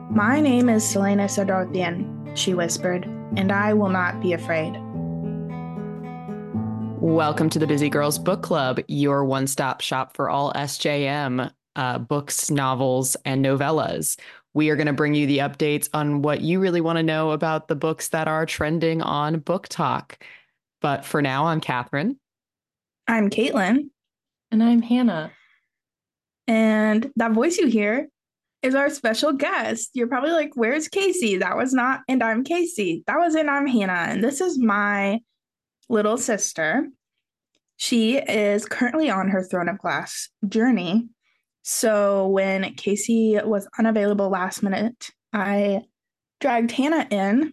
My name is Selena Sadorthian, she whispered, and I will not be afraid. Welcome to the Busy Girls Book Club, your one-stop shop for all SJM books, novels, and novellas. We are going to bring you the updates on what you really want to know about the books that are trending on Book Talk. But for now, I'm Catherine. I'm Caitlin. And I'm Hannah. And that voice you hear is our special guest. You're probably like, where's Casey? That was not, and I'm Casey. That was, and I'm Hannah. And this is my little sister. She is currently on her Throne of Glass journey. So when Casey was unavailable last minute, I dragged Hannah in.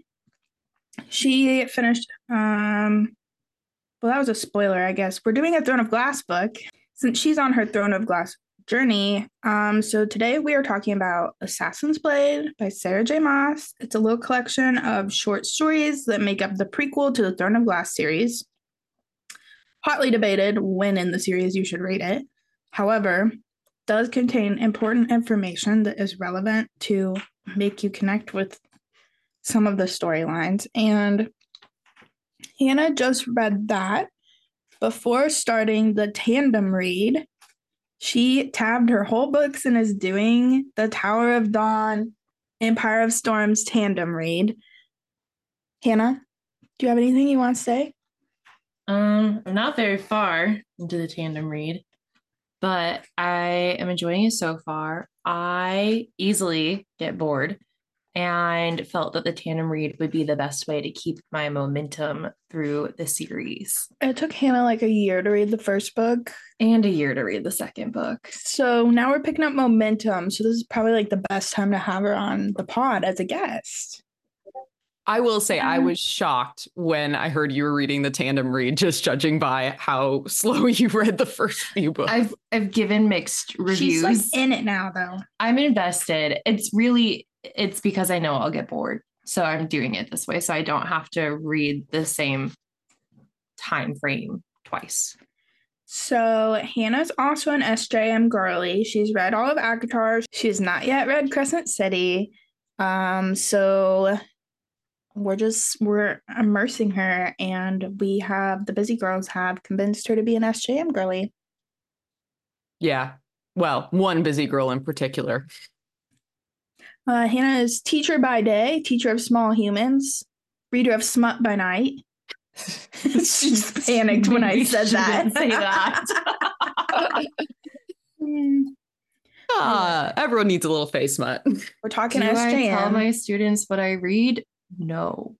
She finished, well, that was a spoiler, I guess. We're doing a Throne of Glass book since she's on her Throne of Glass journey. So today we are talking about Assassin's Blade by Sarah J. Maas. It's a little collection of short stories that make up the prequel to the Throne of Glass series. Hotly debated when in the series you should read it. However, does contain important information that is relevant to make you connect with some of the storylines. And Hannah just read that before starting the tandem read. She tabbed her whole books and is doing the Tower of Dawn, Empire of Storms tandem read. Hannah, do you have anything you want to say? I'm not very far into the tandem read, but I am enjoying it so far. I easily get bored and felt that the tandem read would be the best way to keep my momentum through the series. It took Hannah like a year to read the first book. And a year to read the second book. So now we're picking up momentum. So this is probably like the best time to have her on the pod as a guest. I will say I was shocked when I heard you were reading the tandem read, just judging by how slow you read the first few books. I've given mixed reviews. She's like in it now, though. I'm invested. It's because I know I'll get bored. So I'm doing it this way so I don't have to read the same time frame twice. So Hannah's also an SJM girly. She's read all of ACOTAR. She's not yet read Crescent City. So we're immersing her, and the Busy Girls have convinced her to be an SJM girly. Yeah. Well, one busy girl in particular. Hannah is teacher by day, teacher of small humans, reader of smut by night. She just panicked when I said that. Say that. Everyone needs a little face smut. We're talking Do SJM. I tell my students what I read? No.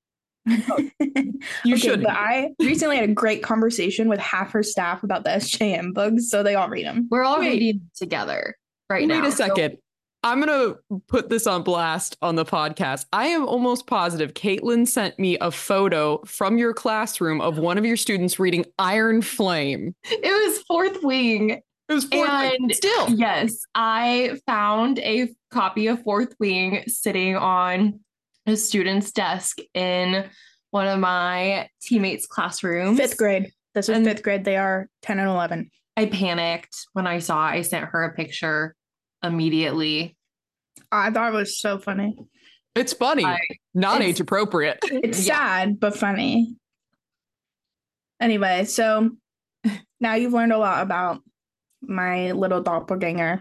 You should. But I recently had a great conversation with half her staff about the SJM books, so they all read them. We're all reading together now. Wait a second. So I'm going to put this on blast on the podcast. I am almost positive Caitlin sent me a photo from your classroom of one of your students reading Iron Flame. It was Fourth Wing. It was Fourth Wing. Still. Yes, I found a copy of Fourth Wing sitting on a student's desk in one of my teammates' classrooms. Fifth grade. This is fifth grade. They are 10 and 11. I panicked when I sent her a picture immediately. I thought it was so funny. It's funny, not age appropriate. It's sad, but funny. Anyway, so now you've learned a lot about my little doppelganger.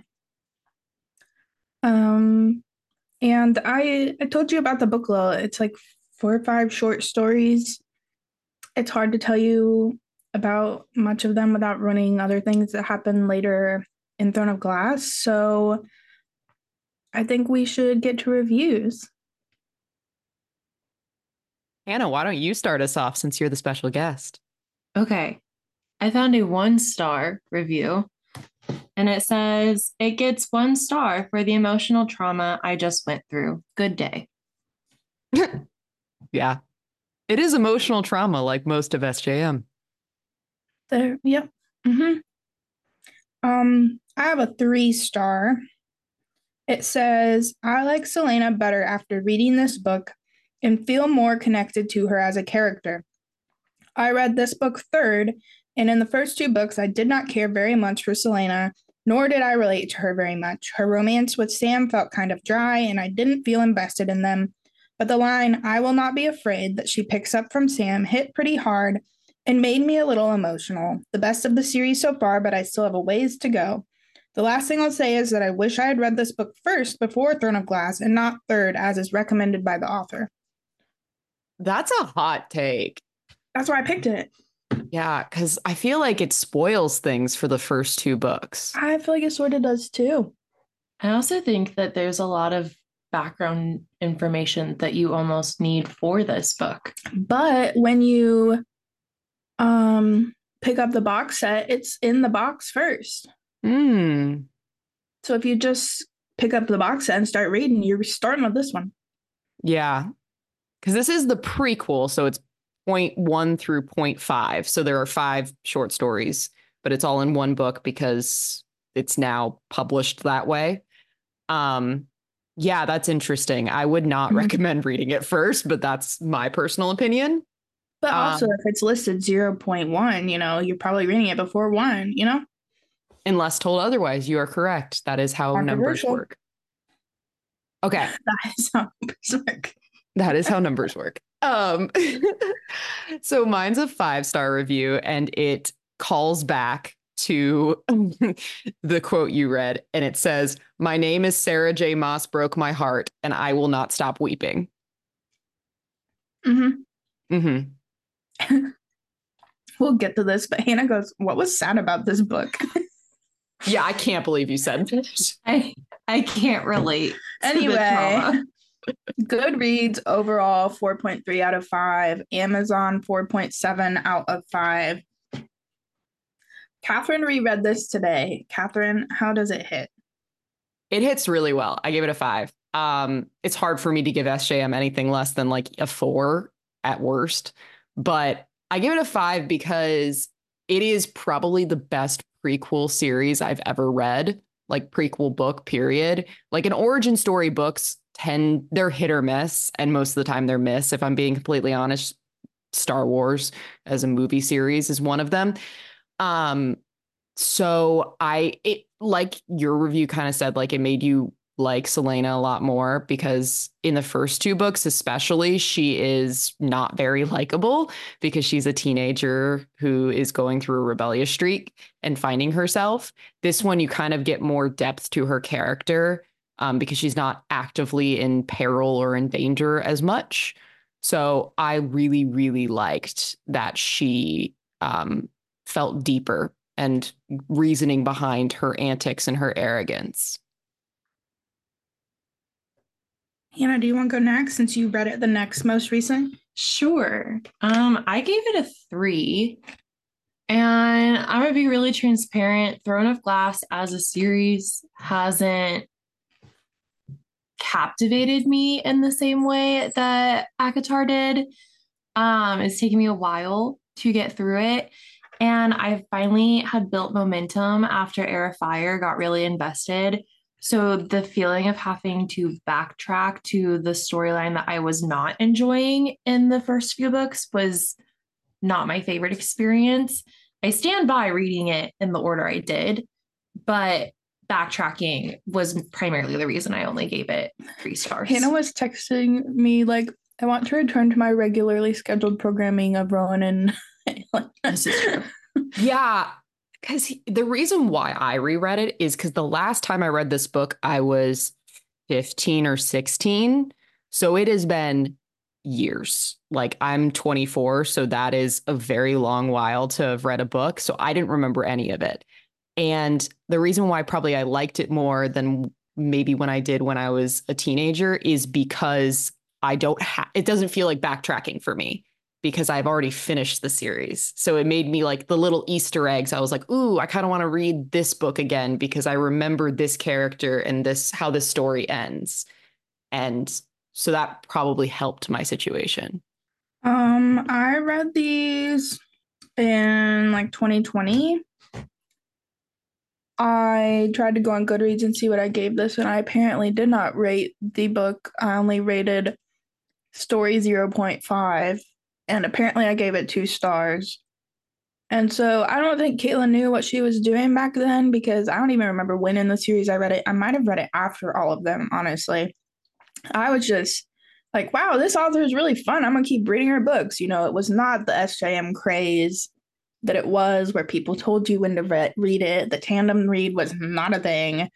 And I told you about the book club. It's like 4 or 5 short stories. It's hard to tell you about much of them without ruining other things that happen later in Throne of Glass. So I think we should get to reviews. Hannah, why don't you start us off since you're the special guest? Okay. I found a 1-star review. And it says, it gets 1 star for the emotional trauma I just went through. Good day. Yeah. It is emotional trauma like most of SJM. Yep. Mm-hmm. I have a 3-star. It says, I like Selena better after reading this book and feel more connected to her as a character. I read this book third, and in the first 2 books, I did not care very much for Selena, Nor did I relate to her very much. Her romance with Sam felt kind of dry, and I didn't feel invested in them. But the line, I will not be afraid, that she picks up from Sam hit pretty hard and made me a little emotional. The best of the series so far, but I still have a ways to go. The last thing I'll say is that I wish I had read this book first before Throne of Glass and not third, as is recommended by the author. That's a hot take. That's why I picked it. Yeah, because I feel like it spoils things for the first two books. I feel like it sort of does too. I also think that there's a lot of background information that you almost need for this book. But when you pick up the box set, it's in the box first. So if you just pick up the box set and start reading, you're starting with this one. Yeah, because this is the prequel, so it's 0.1 through 0.5. So there are 5 short stories, but it's all in one book because it's now published that way. Yeah, that's interesting. I would not recommend reading it first, but that's my personal opinion. But also, if it's listed 0.1, you know, you're probably reading it before 1, you know? Unless told otherwise, you are correct. That is how numbers work. Okay. That is how numbers work. That is how numbers work. So mine's a 5-star review, and it calls back to the quote you read, and it says, "My name is Sarah J. Maas broke my heart, and I will not stop weeping." We'll get to this, but Hannah goes, what was sad about this book? Yeah, I can't believe you said that. I can't relate. Anyway, Goodreads overall 4.3 out of 5. Amazon 4.7 out of 5. Catherine reread this today. Catherine, how does it hit? It hits really well. I gave it a 5. It's hard for me to give SJM anything less than like a 4 at worst, but I give it a 5 because it is probably the best prequel series I've ever read, like prequel book, period. Like an origin story books they're hit or miss, and most of the time they're miss, if I'm being completely honest. Star Wars as a movie series is one of them. So it, like your review kind of said, like it made you like Selena a lot more, because in the first 2 books, especially, she is not very likable because she's a teenager who is going through a rebellious streak and finding herself. This one, you kind of get more depth to her character because she's not actively in peril or in danger as much. So I really, really liked that she felt deeper and reasoning behind her antics and her arrogance. Hannah, do you want to go next since you read it the next most recent? Sure. I gave it a 3. And I'm gonna be really transparent. Throne of Glass as a series hasn't captivated me in the same way that ACOTAR did. It's taken me a while to get through it. And I finally had built momentum after Heir of Fire, got really invested. So the feeling of having to backtrack to the storyline that I was not enjoying in the first few books was not my favorite experience. I stand by reading it in the order I did, but backtracking was primarily the reason I only gave it 3 stars. Hannah was texting me like, I want to return to my regularly scheduled programming of Rowan and This is true. Yeah, because the reason why I reread it is because the last time I read this book, I was 15 or 16. So it has been years. Like I'm 24, so that is a very long while to have read a book. So I didn't remember any of it. And the reason why probably I liked it more than maybe when I did when I was a teenager is because it doesn't feel like backtracking for me, because I've already finished the series. So it made me like the little Easter eggs. I was like, ooh, I kind of want to read this book again because I remember this character and how this story ends. And so that probably helped my situation. I read these in like 2020. I tried to go on Goodreads and see what I gave this, and I apparently did not rate the book. I only rated story 0.5, and apparently I gave it 2 stars. And so I don't think Caitlin knew what she was doing back then because I don't even remember when in the series I read it. I might have read it after all of them, honestly. I was just like, wow, this author is really fun. I'm going to keep reading her books. It was not the SJM craze that it was where people told you when to read it. The tandem read was not a thing.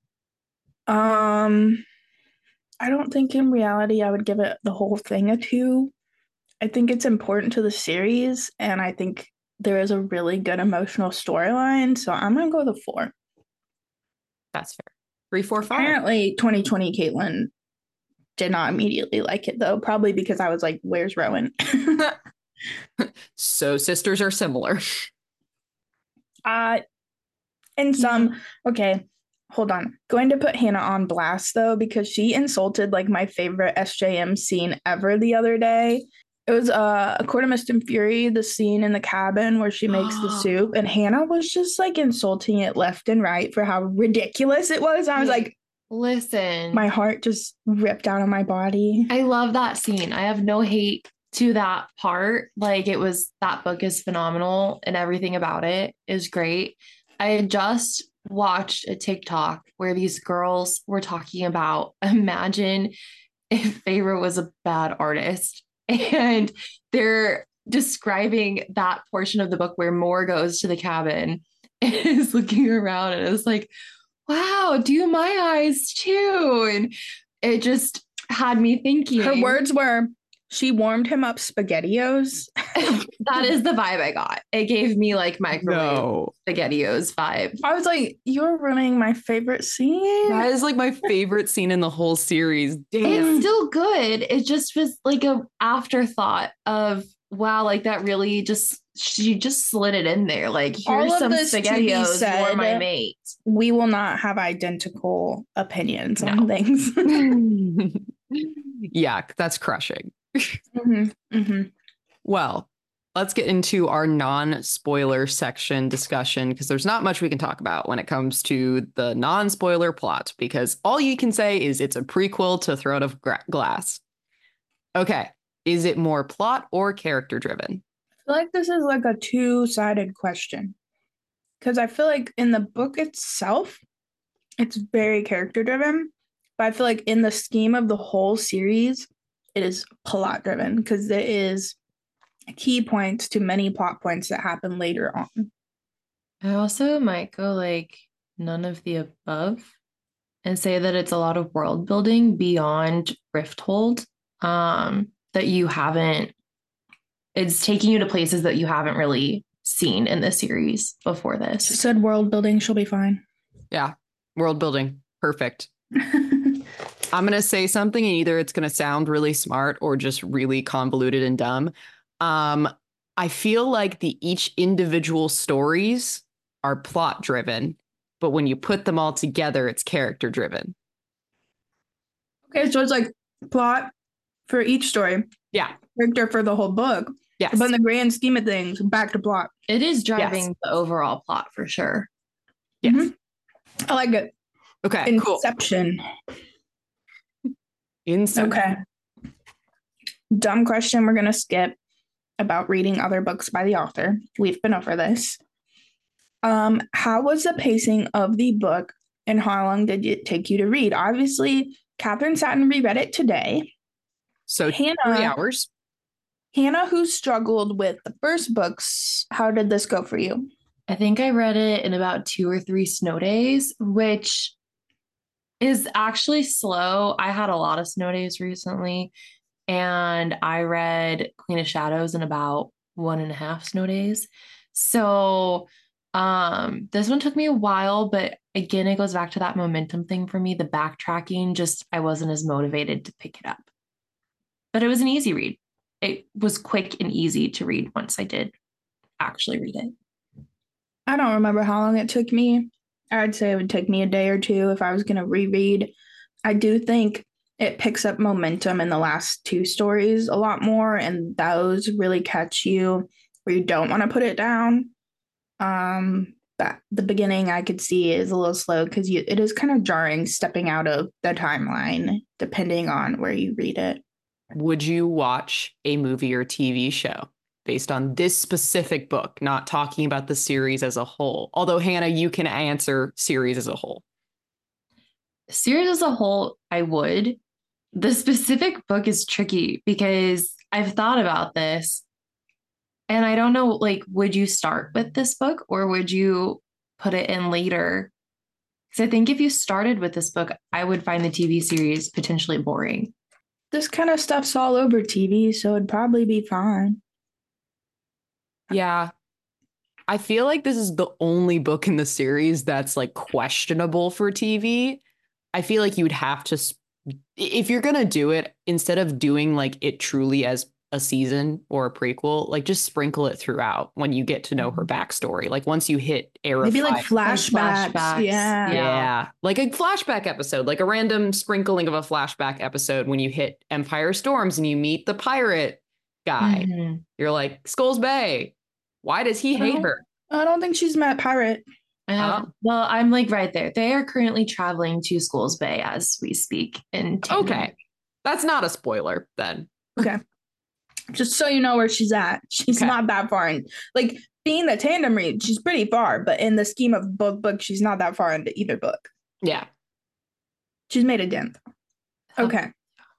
I don't think in reality I would give it the whole thing a 2. I think it's important to the series, and I think there is a really good emotional storyline. So I'm gonna go with a 4. That's fair. 3, 4, 5. Apparently, 2020 Caitlin did not immediately like it though, probably because I was like, "Where's Rowan?" So sisters are similar. And some okay. Hold on. Going to put Hannah on blast though, because she insulted like my favorite SJM scene ever the other day. It was A Court of Mist and Fury, the scene in the cabin where she makes the soup, and Hannah was just like insulting it left and right for how ridiculous it was. I was like, listen, my heart just ripped out of my body. I love that scene. I have no hate to that part. Like that book is phenomenal and everything about it is great. I had just watched a TikTok where these girls were talking about imagine if Feyre was a bad artist. And they're describing that portion of the book where Moore goes to the cabin and is looking around and is like, wow, do my eyes too. And it just had me thinking. Her words were, she warmed him up SpaghettiOs. That is the vibe I got. It gave me like microwave SpaghettiOs vibe. I was like, you're ruining my favorite scene. That is like my favorite scene in the whole series. Damn. It's still good. It just was like a afterthought of, wow, like that really she just slid it in there. Like, here's some SpaghettiOs for my mate. We will not have identical opinions on things. Yeah, that's crushing. Well, let's get into our non-spoiler section discussion because there's not much we can talk about when it comes to the non-spoiler plot because all you can say is it's a prequel to Throne of Glass. Okay, is it more plot or character driven? I feel like this is like a two-sided question because I feel like in the book itself, it's very character driven, but I feel like in the scheme of the whole series, it is plot driven because there is key points to many plot points that happen later on. I also might go like none of the above and say that it's a lot of world building beyond Rifthold that you haven't, it's taking you to places that you haven't really seen in this series before this. She said world building, she'll be fine. Yeah, world building. Perfect. I'm going to say something and either it's going to sound really smart or just really convoluted and dumb. I feel like each individual stories are plot driven, but when you put them all together, it's character driven. Okay, so it's like plot for each story. Yeah. Character for the whole book. Yes. But in the grand scheme of things, back to plot. It is driving the overall plot for sure. Yes. I like it. Okay, Inception. Cool. Inception. Okay. Dumb question we're going to skip about reading other books by the author. We've been over this. How was the pacing of the book and how long did it take you to read? Obviously, Catherine sat and reread it today. So Hannah, 3 hours. Hannah, who struggled with the first books, how did this go for you? I think I read it in about 2 or 3 snow days, which is actually slow. I had a lot of snow days recently, and I read Queen of Shadows in about 1.5 snow days. So this one took me a while, but again, it goes back to that momentum thing for me. The backtracking, just I wasn't as motivated to pick it up. But it was an easy read. It was quick and easy to read once I did actually read it. I don't remember how long it took me. I'd say it would take me a day or two if I was going to reread. I do think it picks up momentum in the last 2 stories a lot more, and those really catch you where you don't want to put it down. But the beginning I could see is a little slow because it is kind of jarring stepping out of the timeline depending on where you read it. Would you watch a movie or TV show? based on this specific book, not talking about the series as a whole. Although, Hannah, you can answer series as a whole. Series as a whole, I would. The specific book is tricky because I've thought about this and I don't know, like, would you start with this book or would you put it in later? Because I think if you started with this book, I would find the TV series potentially boring. This kind of stuff's all over TV, so it'd probably be fine. Yeah. I feel like this is the only book in the series that's like questionable for TV. I feel like you would have to, if you're going to do it, instead of doing like it truly as a season or a prequel, like just sprinkle it throughout when you get to know her backstory. Like once you hit era Maybe like 5. flashbacks. Yeah. Yeah. Like a flashback episode, like a random sprinkling of a flashback episode when you hit Empire Storms and you meet the pirate guy. Mhm. You're like, Skulls Bay. Why does he hate her? I don't think she's met Pirate. Well, I'm like right there. They are currently traveling to Skulls Bay as we speak. Okay. That's not a spoiler then. Okay. Just so you know where she's at. She's not that far. Like being the tandem read, she's pretty far, but in the scheme of both books, she's not that far into either book. Yeah. She's made a dent. Okay.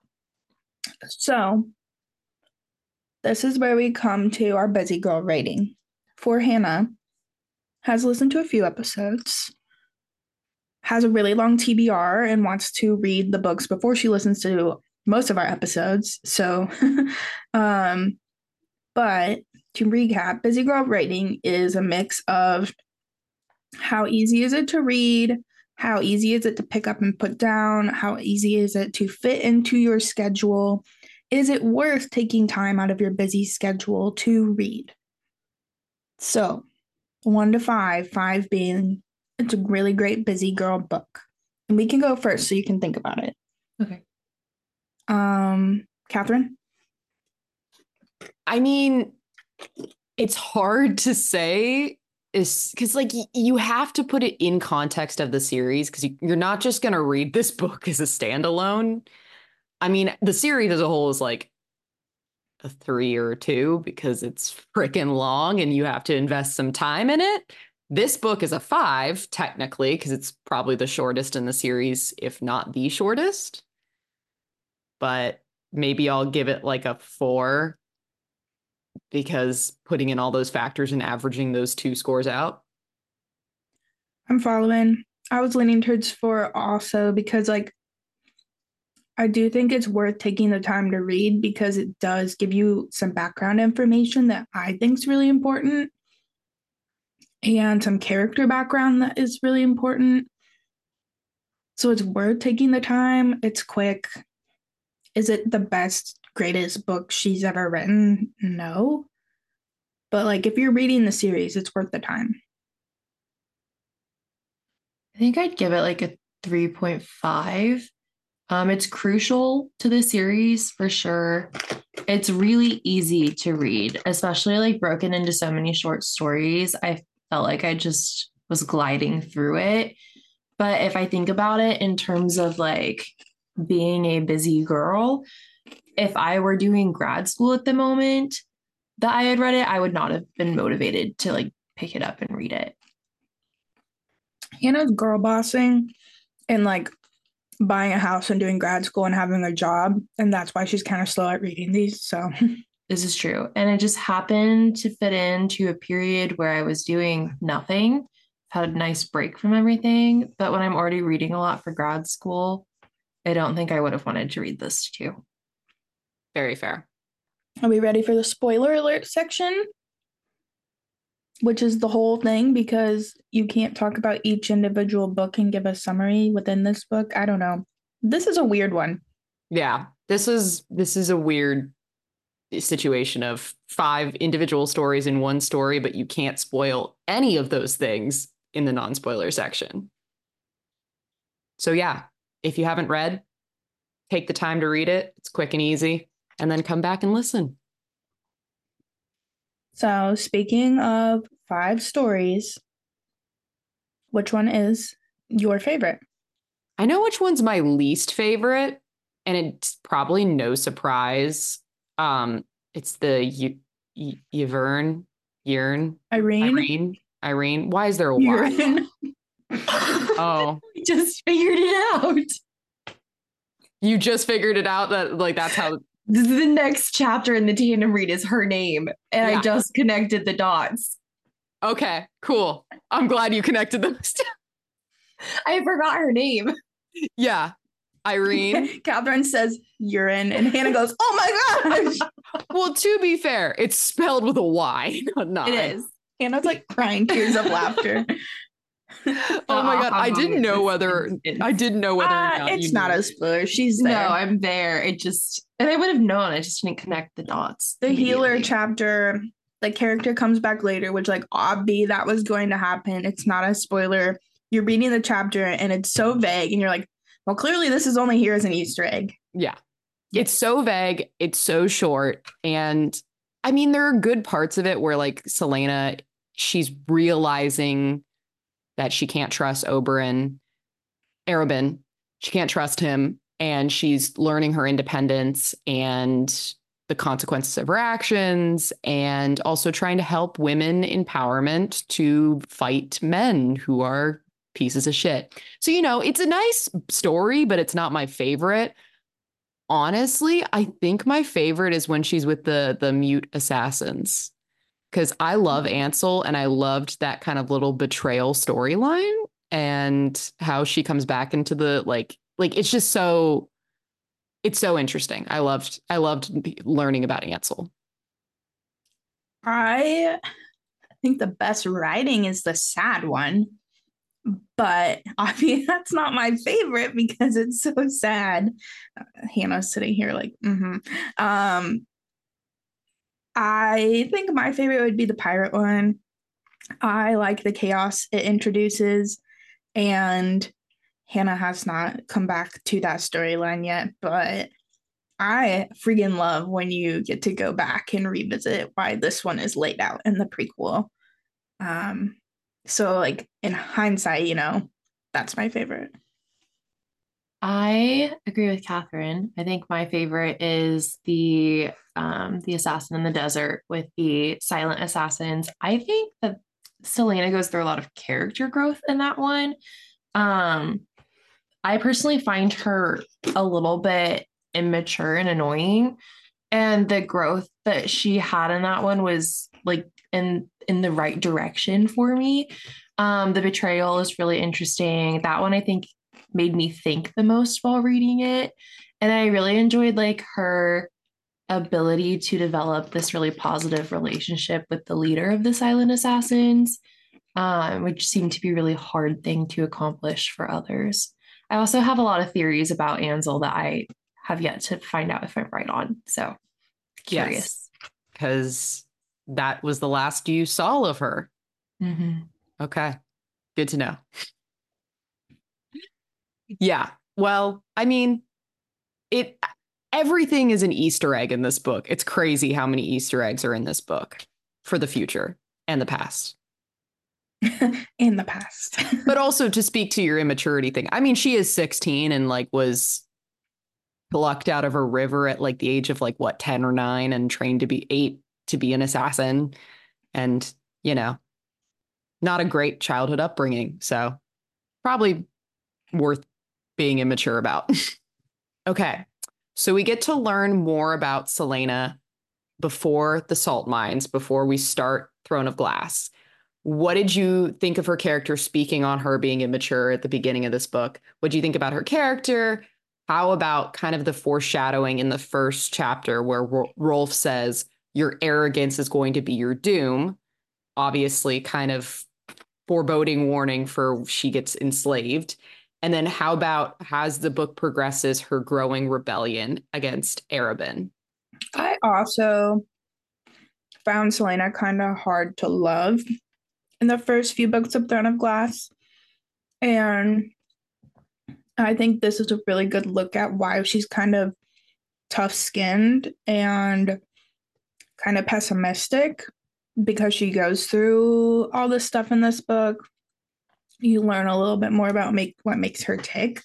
So this is where we come to our busy girl rating. For Hannah, has listened to a few episodes, has a really long TBR, and wants to read the books before she listens to most of our episodes. So, but to recap, Busy Girl Rating is a mix of how easy is it to read, how easy is it to pick up and put down, how easy is it to fit into your schedule, is it worth taking time out of your busy schedule to read? So, 1 to 5, 5 being it's a really great busy girl book. And we can go first so you can think about it. Okay. Catherine? I mean, it's hard to say is because like you have to put it in context of the series because you're not just going to read this book as a standalone. I mean, the series as a whole is like a 3 or a 2 because it's freaking long and you have to invest some time in it. This book is a 5 technically because it's probably the shortest in the series, if not the shortest. But maybe I'll give it like a 4 because putting in all those factors and averaging those 2 scores out. I'm following. I was leaning towards 4 also because like I do think it's worth taking the time to read because it does give you some background information that I think is really important and some character background that is really important. So it's worth taking the time. It's quick. Is it the best, greatest book she's ever written? No. But like if you're reading the series, it's worth the time. I think I'd give it like a 3.5. It's crucial to the series for sure. It's really easy to read, especially like broken into so many short stories. I felt like I just was gliding through it. But if I think about it in terms of like being a busy girl, if I were doing grad school at the moment that I had read it, I would not have been motivated to like pick it up and read it. Hannah's girl bossing and like buying a house and doing grad school and having a job. And that's why she's kind of slow at reading these. So this is true. And it just happened to fit into a period where I was doing nothing, had a nice break from everything. But when I'm already reading a lot for grad school, I don't think I would have wanted to read this too. Very fair. Are we ready for the spoiler alert section? Which is the whole thing because you can't talk about each individual book and give a summary within this book. I don't know. This is a weird one. Yeah, this is a weird situation of 5 individual stories in one story, but you can't spoil any of those things in the non-spoiler section. So yeah, if you haven't read, take the time to read it. It's quick and easy, and then come back and listen. So, speaking of 5 stories, which one is your favorite? I know which one's my least favorite, and it's probably no surprise. It's the Yvern, Irene. Why is there a Y? Urine. Oh, We just figured it out. you just figured it out that like that's how. The next chapter in the tandem read is her name, and Yeah. I just connected the dots. Okay, cool. I'm glad you connected those. I forgot her name. Yeah, Irene. Catherine says urine, and Hannah goes, "Oh my gosh!" Well, to be fair, it's spelled with a Y, not an I. It is. Hannah's like crying tears of laughter. Oh my god, I didn't know whether or not it's not a spoiler. She's No, there. I'm there. And I would have known. I just didn't connect the dots. The healer immediately. chapter, the character comes back later, which like obvi that was going to happen. It's not a spoiler. You're reading the chapter and it's so vague, and you're like, well, clearly this is only here as an Easter egg. Yeah. It's so vague, it's so short, and I mean there are good parts of it where like Celaena, she's realizing that she can't trust Arobynn. She can't trust him, and she's learning her independence and the consequences of her actions, and also trying to help women empowerment to fight men who are pieces of shit. So, you know, it's a nice story, but it's not my favorite. Honestly, I think my favorite is when she's with the mute assassins, because I love Ansel and I loved that kind of little betrayal storyline and how she comes back into the like it's just so interesting. I loved learning about Ansel. I think the best writing is the sad one, but obviously that's not my favorite because it's so sad. Hannah's sitting here like, I think my favorite would be the pirate one. I like the chaos it introduces, and Hannah has not come back to that storyline yet, but I freaking love when you get to go back and revisit why this one is laid out in the prequel. So like in hindsight, you know, that's my favorite. I agree with Catherine. I think my favorite is the assassin in the desert with the silent assassins. I think that Celaena goes through a lot of character growth in that one. I personally find her a little bit immature and annoying, and the growth that she had in that one was like in the right direction for me. The betrayal is really interesting. That one I think made me think the most while reading it, and I really enjoyed like her ability to develop this really positive relationship with the leader of the silent assassins, which seemed to be a really hard thing to accomplish for others. I also have a lot of theories about Ansel that I have yet to find out if I'm right on. So curious. Because that was the last you saw of her. Mm-hmm. Okay. Good to know. Yeah. Well, I mean, everything is an Easter egg in this book. It's crazy how many Easter eggs are in this book for the future and the past. In the past. But also to speak to your immaturity thing. I mean, she is 16 and like was plucked out of a river at like the age of like what, 10 or 9 and trained to be 8 to be an assassin. And, you know, not a great childhood upbringing. So probably worth being immature about. Okay. So we get to learn more about Celaena before the salt mines, before we start Throne of Glass. What did you think of her character, speaking on her being immature at the beginning of this book? What do you think about her character? How about kind of the foreshadowing in the first chapter where Rolf says, your arrogance is going to be your doom? Obviously, kind of foreboding warning for she gets enslaved. And then how about, as the book progresses, her growing rebellion against Arobynn? I also found Celaena kind of hard to love in the first few books of Throne of Glass. And I think this is a really good look at why she's kind of tough-skinned and kind of pessimistic, because she goes through all this stuff in this book. You learn a little bit more about what makes her tick.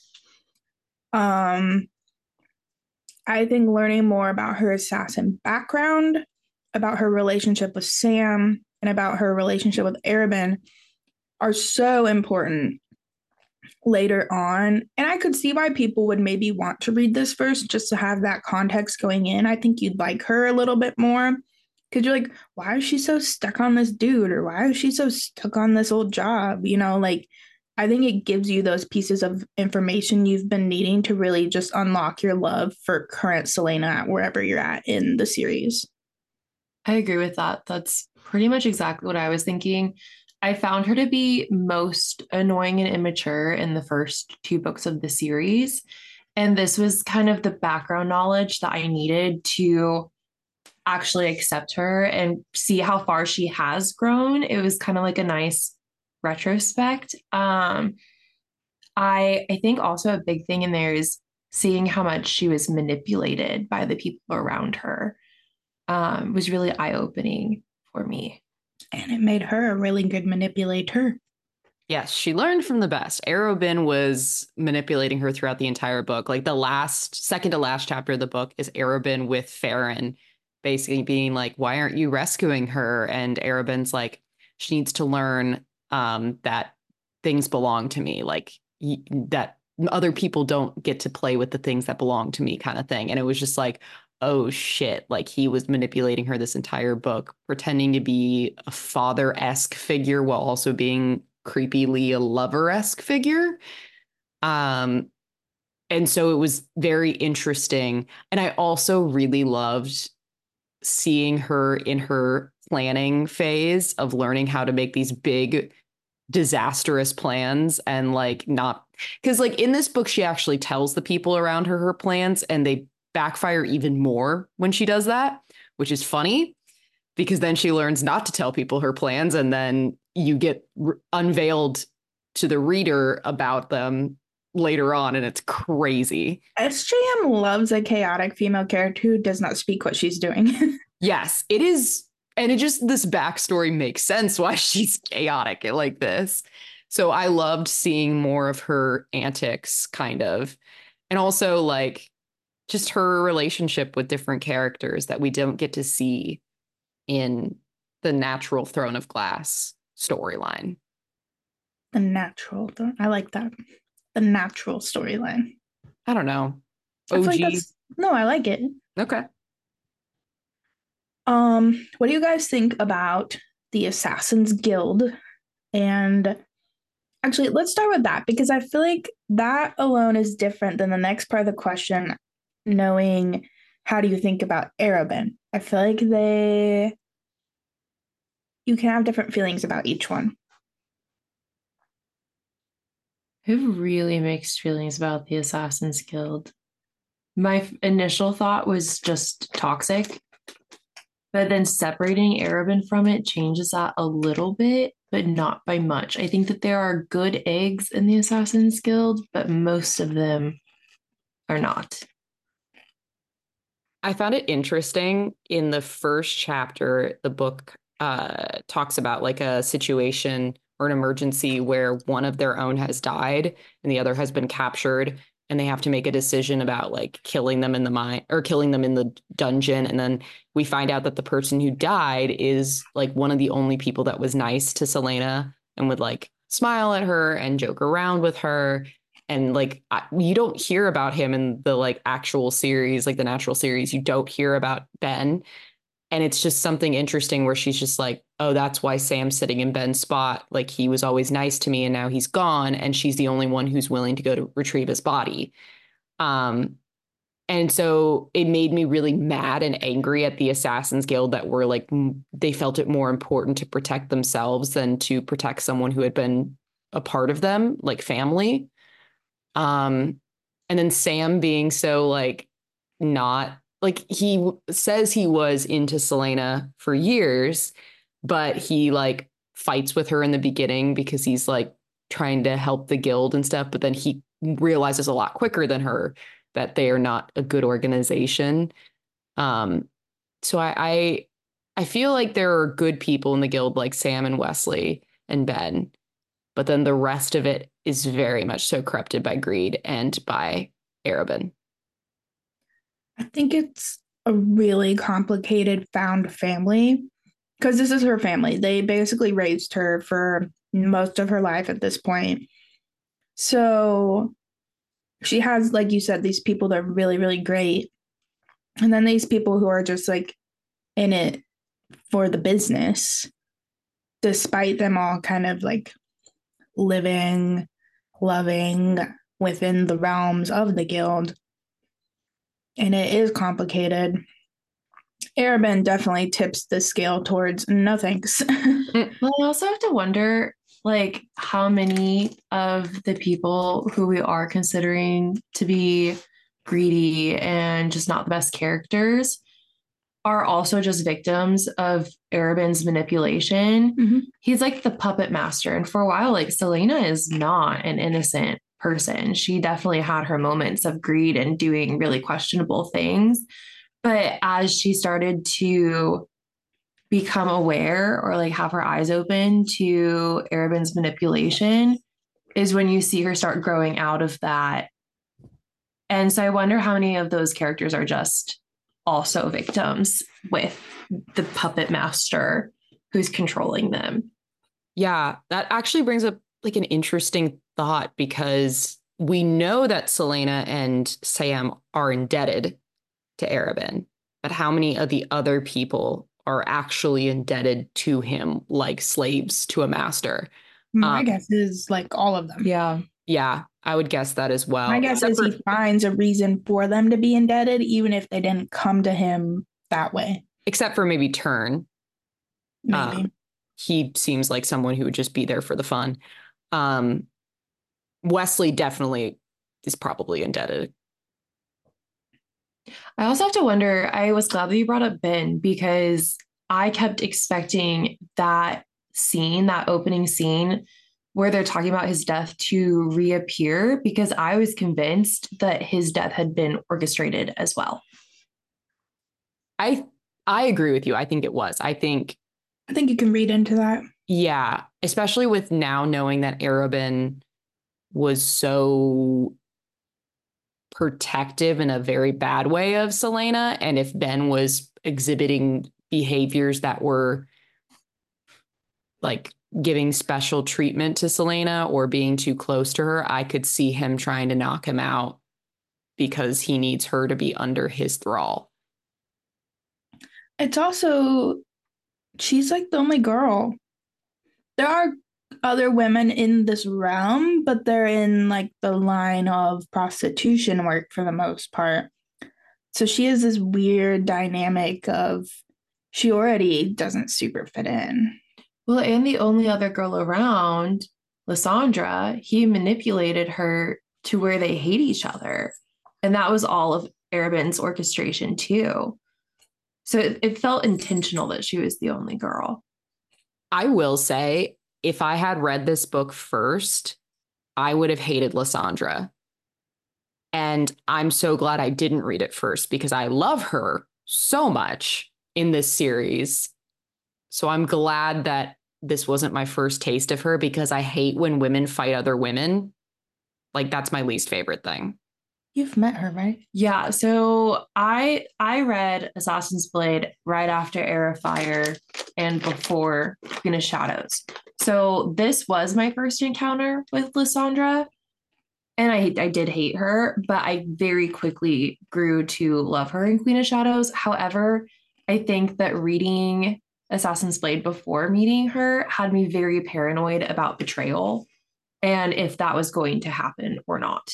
I think learning more about her assassin background about her relationship with Sam and about her relationship with Arabin are so important later on. And I could see why people would maybe want to read this first just to have that context going in. I think you'd like her a little bit more because you're like, why is she so stuck on this dude? Or why is she so stuck on this old job? You know, like, I think it gives you those pieces of information you've been needing to really just unlock your love for current Celaena wherever you're at in the series. I agree with that. That's pretty much exactly what I was thinking. I found her to be most annoying and immature in the first two books of the series. And this was kind of the background knowledge that I needed to actually accept her and see how far she has grown. It was kind of like a nice retrospect. I think also a big thing in there is seeing how much she was manipulated by the people around her. Was really eye-opening for me. And it made her a really good manipulator. Yes, she learned from the best. Arobin was manipulating her throughout the entire book. Like the second to last chapter of the book is Arobin with Farron basically being like, why aren't you rescuing her? And Arobin's like, she needs to learn that things belong to me, like that other people don't get to play with the things that belong to me kind of thing. And it was just like, oh shit, like he was manipulating her this entire book, pretending to be a father-esque figure while also being creepily a lover-esque figure. And so it was very interesting. And I also really loved seeing her in her planning phase of learning how to make these big disastrous plans and like not because like in this book she actually tells the people around her plans and they backfire even more when she does that, which is funny because then she learns not to tell people her plans and then you get unveiled to the reader about them later on and it's crazy. SJM loves a chaotic female character who does not speak what she's doing. Yes, it is. And it just, this backstory makes sense why she's chaotic like this. So I loved seeing more of her antics, kind of. And also, like, just her relationship with different characters that we don't get to see in the natural Throne of Glass storyline. The natural. I like that. The natural storyline. I don't know. I feel OG. like no, I like it. Okay. What do you guys think about the Assassin's Guild? And actually, let's start with that because I feel like that alone is different than the next part of the question, knowing how do you think about Arobin? I feel like you can have different feelings about each one. I have really mixed feelings about the Assassin's Guild. My initial thought was just toxic, but then separating Arobin from it changes that a little bit, but not by much. I think that there are good eggs in the Assassin's Guild, but most of them are not. I found it interesting in the first chapter, the book talks about like a situation or an emergency where one of their own has died and the other has been captured and they have to make a decision about like killing them in the mine or killing them in the dungeon. And then we find out that the person who died is like one of the only people that was nice to Celaena and would like smile at her and joke around with her. And like you don't hear about him in the like actual series, like the natural series. You don't hear about Ben. And it's just something interesting where she's just like, oh, that's why Sam's sitting in Ben's spot. Like he was always nice to me and now he's gone. And she's the only one who's willing to go to retrieve his body. And so it made me really mad and angry at the Assassin's Guild that were like, they felt it more important to protect themselves than to protect someone who had been a part of them, like family. And then Sam being so like not like he says he was into Celaena for years, but he like fights with her in the beginning because he's like trying to help the guild and stuff. But then he realizes a lot quicker than her that they are not a good organization. So I feel like there are good people in the guild like Sam and Wesley and Ben, but then the rest of it is very much so corrupted by greed and by Arobin. I think it's a really complicated found family because this is her family. They basically raised her for most of her life at this point. So she has, like you said, these people that are really, really great. And then these people who are just like in it for the business, despite them all kind of like living, loving within the realms of the guild. And it is complicated. Arabin definitely tips the scale towards no thanks. Well, I also have to wonder, like, how many of the people who we are considering to be greedy and just not the best characters are also just victims of Arabin's manipulation. Mm-hmm. He's like the puppet master. And for a while, like, Selena is not an innocent person. She definitely had her moments of greed and doing really questionable things. But as she started to become aware or like have her eyes open to Arabin's manipulation is when you see her start growing out of that. And so I wonder how many of those characters are just also victims with the puppet master who's controlling them. Yeah, that actually brings up like an interesting thought because we know that Selena and Sam are indebted to Arabin, but how many of the other people are actually indebted to him like slaves to a master? My guess is like all of them. Yeah, I would guess that as well. My guess is he finds a reason for them to be indebted, even if they didn't come to him that way. Except for maybe Turn. Maybe. He seems like someone who would just be there for the fun. Wesley definitely is probably indebted. I also have to wonder, I was glad that you brought up Ben because I kept expecting that scene, that opening scene where they're talking about his death to reappear because I was convinced that his death had been orchestrated as well. I agree with you. I think it was. I think you can read into that. Yeah, especially with now knowing that Arabin was so protective in a very bad way of Selena, and if Ben was exhibiting behaviors that were like giving special treatment to Selena or being too close to her, I could see him trying to knock him out because he needs her to be under his thrall. It's also, she's like the only girl. There are other women in this realm, but they're in like the line of prostitution work for the most part. So she has this weird dynamic of she already doesn't super fit in. Well, and the only other girl around, Lysandra, he manipulated her to where they hate each other. And that was all of Arabin's orchestration too. So it felt intentional that she was the only girl. I will say, if I had read this book first, I would have hated Lysandra. And I'm so glad I didn't read it first because I love her so much in this series. So I'm glad that this wasn't my first taste of her because I hate when women fight other women. Like, that's my least favorite thing. You've met her, right? Yeah. So I read Assassin's Blade right after Heir of Fire and before Queen of Shadows. So this was my first encounter with Lysandra. And I did hate her, but I very quickly grew to love her in Queen of Shadows. However, I think that reading Assassin's Blade before meeting her had me very paranoid about betrayal and if that was going to happen or not.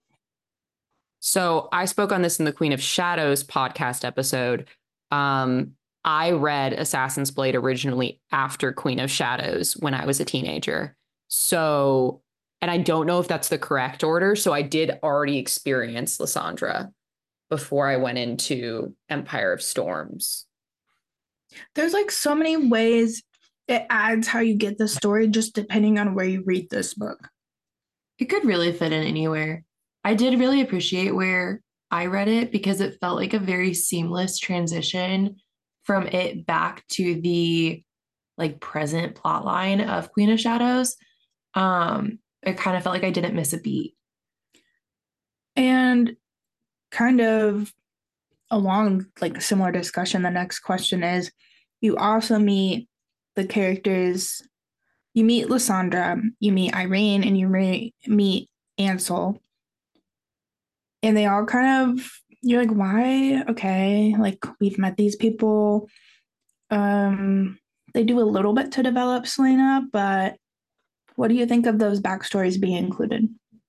So I spoke on this in the Queen of Shadows podcast episode. I read Assassin's Blade originally after Queen of Shadows when I was a teenager. So, and I don't know if that's the correct order. So I did already experience Lysandra before I went into Empire of Storms. There's like so many ways it adds how you get the story just depending on where you read this book. It could really fit in anywhere. I did really appreciate where I read it because it felt like a very seamless transition from it back to the like present plot line of Queen of Shadows. It kind of felt like I didn't miss a beat. And kind of along like a similar discussion, the next question is you also meet the characters. You meet Lysandra, you meet Irene, and you meet Ansel. And they all kind of, you're like, why? Okay, like we've met these people. They do a little bit to develop Selena, but what do you think of those backstories being included?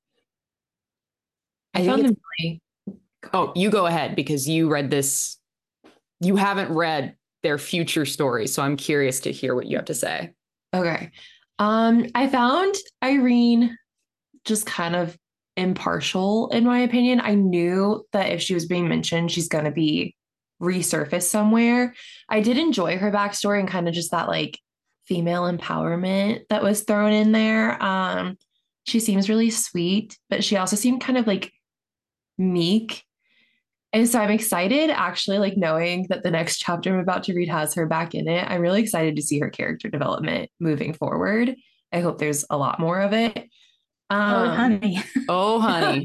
I found them really. Oh, you go ahead because you read this. You haven't read their future stories, so I'm curious to hear what you have to say. Okay. I found Irene just kind of impartial, in my opinion. I knew that if she was being mentioned, she's going to be resurfaced somewhere. I did enjoy her backstory and kind of just that like female empowerment that was thrown in there. She seems really sweet, but she also seemed kind of like meek. And so I'm excited actually, like knowing that the next chapter I'm about to read has her back in it. I'm really excited to see her character development moving forward. I hope there's a lot more of it. Oh, honey. Oh, honey.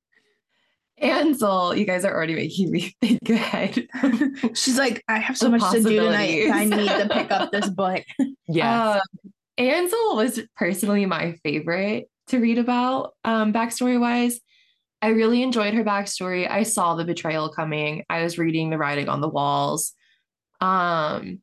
Ansel, you guys are already making me think ahead. She's like, I have so much to do tonight. I need to pick up this book. Yeah. Ansel was personally my favorite to read about, backstory wise. I really enjoyed her backstory. I saw the betrayal coming. I was reading the writing on the walls. And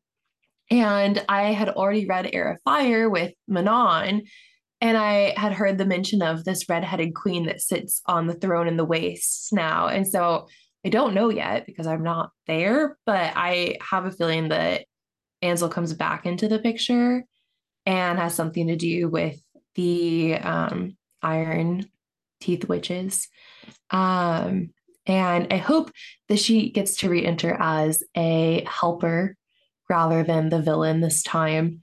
I had already read Heir of Fire with Manon, and I had heard the mention of this redheaded queen that sits on the throne in the wastes now. And so I don't know yet because I'm not there, but I have a feeling that Ansel comes back into the picture and has something to do with the Iron Teeth Witches. And I hope that she gets to re-enter as a helper rather than the villain this time.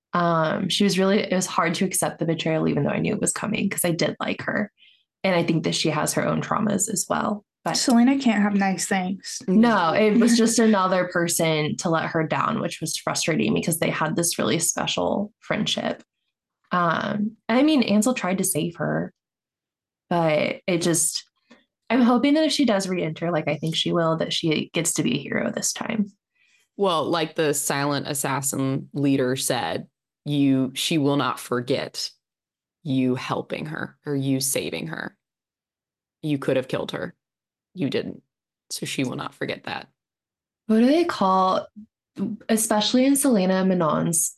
It was hard to accept the betrayal, even though I knew it was coming because I did like her. And I think that she has her own traumas as well. But Selena can't have nice things. No, it was just another person to let her down, which was frustrating because they had this really special friendship. I mean, Ansel tried to save her, but I'm hoping that if she does re-enter, like I think she will, that she gets to be a hero this time. Well, like the silent assassin leader said, she will not forget you helping her or you saving her. You could have killed her. You didn't. So she will not forget that. What do they call, especially in Selena and Manon's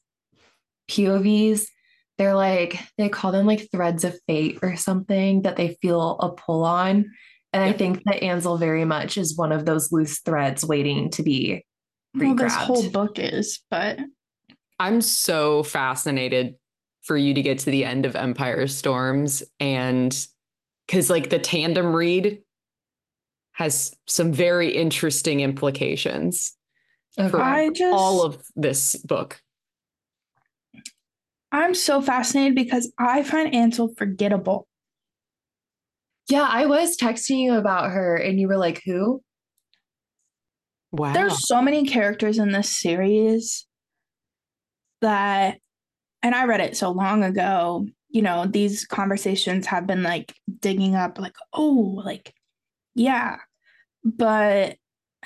POVs, they call them like threads of fate or something that they feel a pull on. And I think that Ansel very much is one of those loose threads waiting to be re-grabbed. Well, this whole book is, but I'm so fascinated for you to get to the end of Empire Storms, and because like the tandem read has some very interesting implications for all of this book. I'm so fascinated because I find Ansel forgettable. Yeah, I was texting you about her and you were like, who? Wow. There's so many characters in this series that, and I read it so long ago, these conversations have been like digging up like, oh, like, yeah. But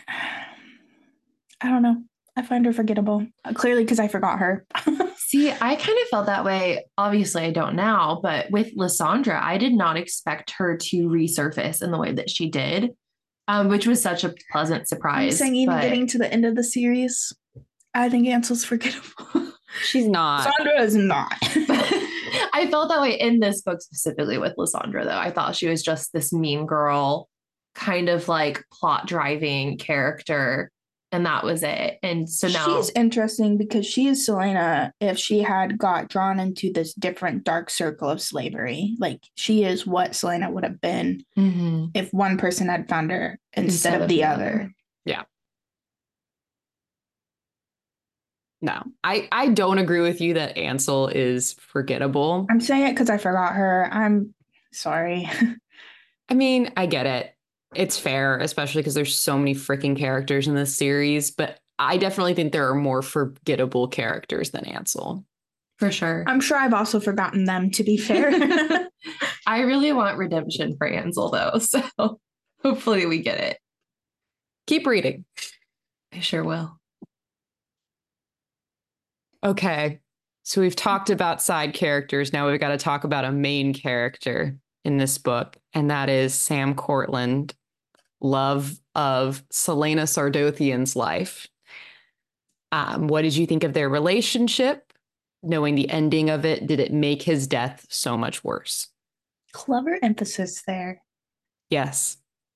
I don't know. I find her forgettable. Clearly because I forgot her. See, I kind of felt that way. Obviously, I don't now, but with Lysandra, I did not expect her to resurface in the way that she did, which was such a pleasant surprise. I'm saying even getting to the end of the series, I think Ansel's forgettable. She's not. Lysandra is not. I felt that way in this book specifically with Lysandra, though. I thought she was just this mean girl, kind of like plot driving character. And that was it. And so now she's interesting because she is Selena if she had got drawn into this different dark circle of slavery. Like she is what Selena would have been if one person had found her instead of the other. Yeah. No, I don't agree with you that Ansel is forgettable. I'm saying it because I forgot her. I'm sorry. I mean, I get it. It's fair, especially because there's so many freaking characters in this series, but I definitely think there are more forgettable characters than Ansel. For sure. I'm sure I've also forgotten them, to be fair. I really want redemption for Ansel, though, so hopefully we get it. Keep reading. I sure will. Okay. So we've talked about side characters. Now we've got to talk about a main character in this book, and that is Sam Cortland, love of Selena Sardothian's life. What did you think of their relationship? Knowing the ending of it, did it make his death so much worse? Clever emphasis there. Yes.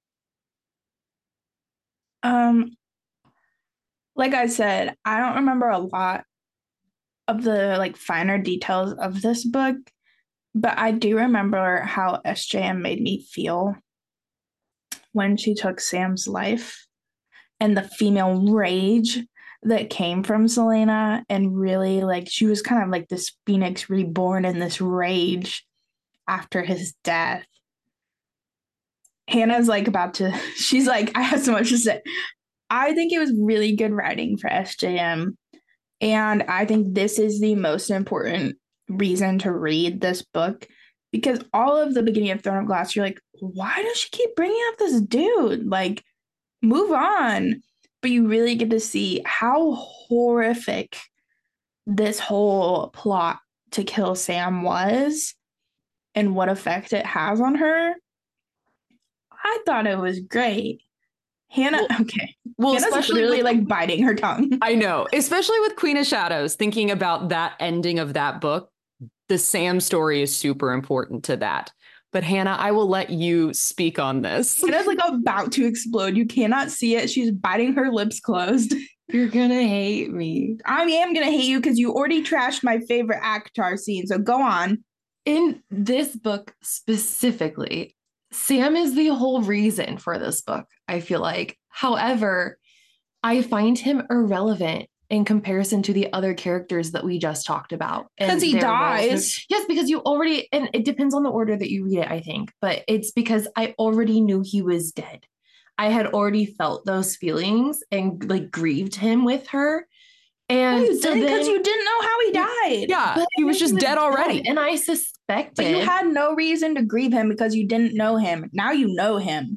Like I said, I don't remember a lot of the like finer details of this book, but I do remember how SJM made me feel when she took Sam's life and the female rage that came from Selena, and really like she was kind of like this phoenix reborn in this rage after his death. Hannah's like about to, she's like, I have so much to say. I think it was really good writing for SJM. And I think this is the most important reason to read this book, because all of the beginning of Throne of Glass, you're like, why does she keep bringing up this dude? Like, move on. But you really get to see how horrific this whole plot to kill Sam was and what effect it has on her. I thought it was great. Hannah, okay. Well, Hannah's especially really with, like biting her tongue. I know, especially with Queen of Shadows, thinking about that ending of that book, the Sam story is super important to that. But Hannah, I will let you speak on this. Hannah's like about to explode. You cannot see it. She's biting her lips closed. You're gonna hate me. I am gonna hate you because you already trashed my favorite ACOTAR scene. So go on. In this book specifically, Sam is the whole reason for this book, I feel like. However, I find him irrelevant in comparison to the other characters that we just talked about. Because he dies. Yes, because you already, and it depends on the order that you read it, I think, but it's because I already knew he was dead. I had already felt those feelings and like grieved him with her. And so because you didn't know how he died. Yeah, but he was just dead already. And I suspected. But you had no reason to grieve him because you didn't know him. Now you know him.